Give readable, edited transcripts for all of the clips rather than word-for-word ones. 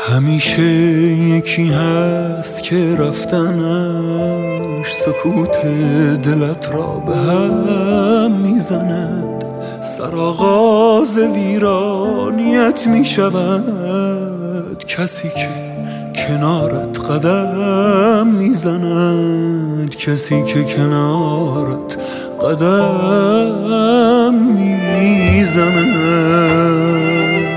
همیشه یکی هست که رفتنش سکوت دلت را به هم میزند، سرآغاز ویرانیت میشود کسی که کنارت قدم میزند، کسی که کنارت قدم میزند.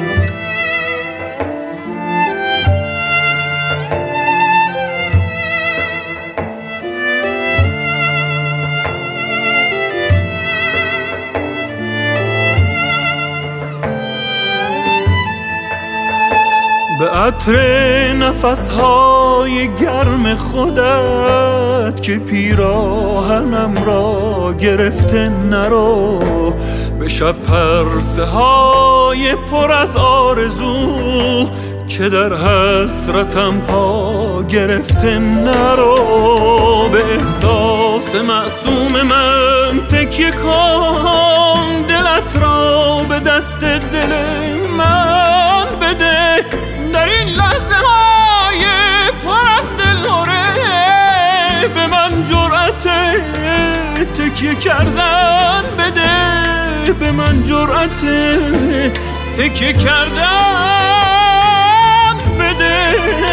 به عطر نفسهای گرم خودت که پیراهنم را گرفته نرو، به شب پرسه های پر از آرزو که در حسرتم پا گرفته نرو. به احساس معصوم من تکیه کن، دلت را به دست دل من بده، در این لحظه های پر از دلهره به من جرأت تکیه کردن بده، به من جرأت تکیه کردن بده.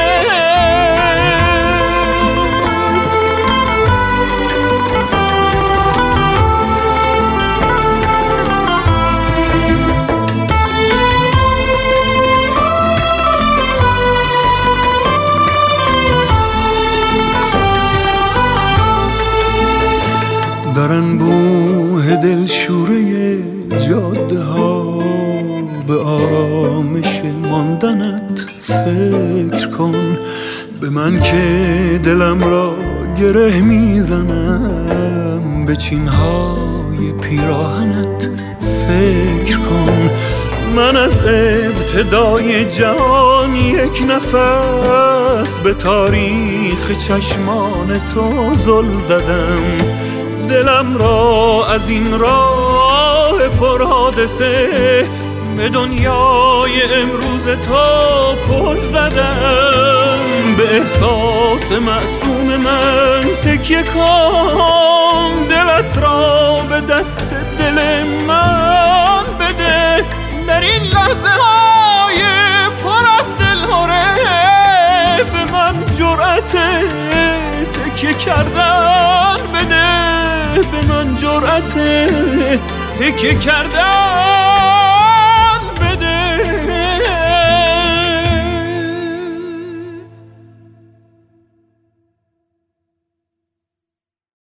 در انبوه دلشوره جاده ها به آرامش ماندنت فکر کن، به من که دلم را گره میزنم به چینهای پیراهنت فکر کن. من از ابتدای جهان یک نفس به تاریخ چشمان تو زل زدم، دلم را از این راه پرحادثه به دنیای امروز تو پل زدم. به احساس معصوم من تکیه کن، دلت را به دست دل من بده، در این لحظه های پر از دلهره به من جرأت تکیه کردن بده، به من جرأت تکیه کردن